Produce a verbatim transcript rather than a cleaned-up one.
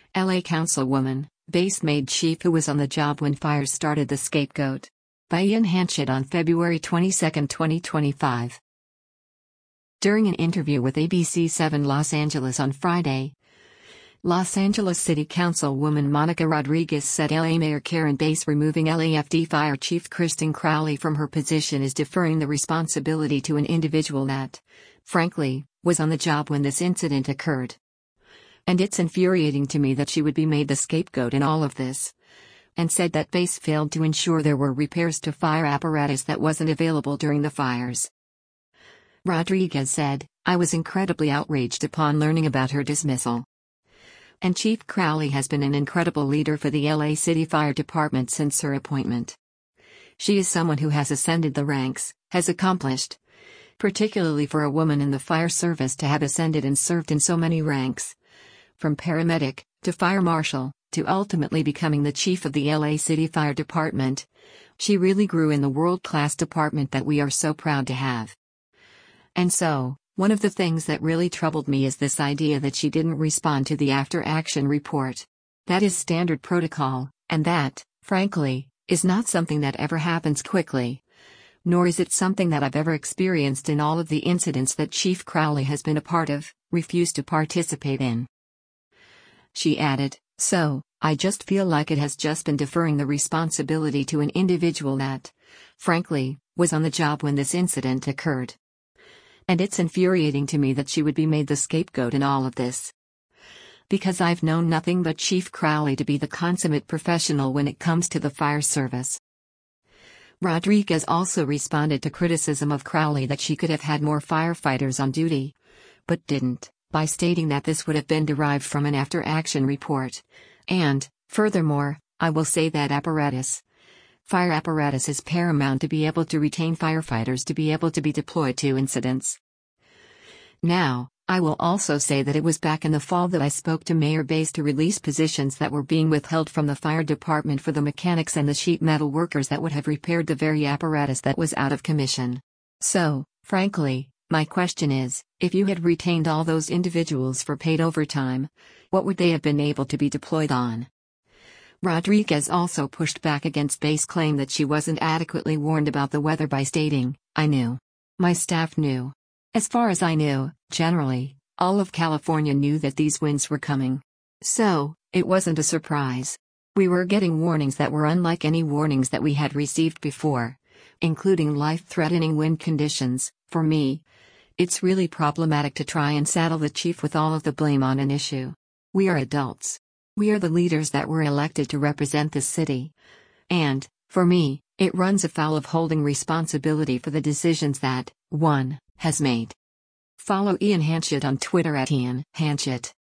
L A Councilwoman, Base made chief who was on the job when fires started the scapegoat. By Ian Hanchett on February twenty-second, twenty twenty-five. During an interview with A B C seven Los Angeles on Friday, Los Angeles City Councilwoman Monica Rodriguez said L A Mayor Karen Bass removing L A F D Fire Chief Kristen Crowley from her position is deferring the responsibility to an individual that, frankly, was on the job when this incident occurred. And it's infuriating to me that she would be made the scapegoat in all of this. And said that Bass failed to ensure there were repairs to fire apparatus that wasn't available during the fires. Rodriguez said, "I was incredibly outraged upon learning about her dismissal. And Chief Crowley has been an incredible leader for the L A City Fire Department since her appointment. She is someone who has ascended the ranks, has accomplished, particularly for a woman in the fire service to have ascended and served in so many ranks. From paramedic, to fire marshal, to ultimately becoming the chief of the L A City Fire Department. She really grew in the world-class department that we are so proud to have. And so, one of the things that really troubled me is this idea that she didn't respond to the after-action report. That is standard protocol, and that, frankly, is not something that ever happens quickly. Nor is it something that I've ever experienced in all of the incidents that Chief Crowley has been a part of, refused to participate in." She added, "So, I just feel like it has just been deferring the responsibility to an individual that, frankly, was on the job when this incident occurred. And it's infuriating to me that she would be made the scapegoat in all of this. Because I've known nothing but Chief Crowley to be the consummate professional when it comes to the fire service." Rodriguez also responded to criticism of Crowley that she could have had more firefighters on duty, but didn't, by stating that this would have been derived from an after-action report. And, furthermore, I will say that apparatus, fire apparatus is paramount to be able to retain firefighters to be able to be deployed to incidents. Now, I will also say that it was back in the fall that I spoke to Mayor Bass to release positions that were being withheld from the fire department for the mechanics and the sheet metal workers that would have repaired the very apparatus that was out of commission. So, frankly, my question is, if you had retained all those individuals for paid overtime, what would they have been able to be deployed on? Rodriguez also pushed back against Bass' claim that she wasn't adequately warned about the weather by stating, "I knew. My staff knew. As far as I knew, generally, all of California knew that these winds were coming. So, it wasn't a surprise. We were getting warnings that were unlike any warnings that we had received before, including life-threatening wind conditions." For me, it's really problematic to try and saddle the chief with all of the blame on an issue. We are adults. We are the leaders that were elected to represent this city. And, for me, it runs afoul of holding responsibility for the decisions that, one, has made. Follow Ian Hanchett on Twitter at Ian Hanchett.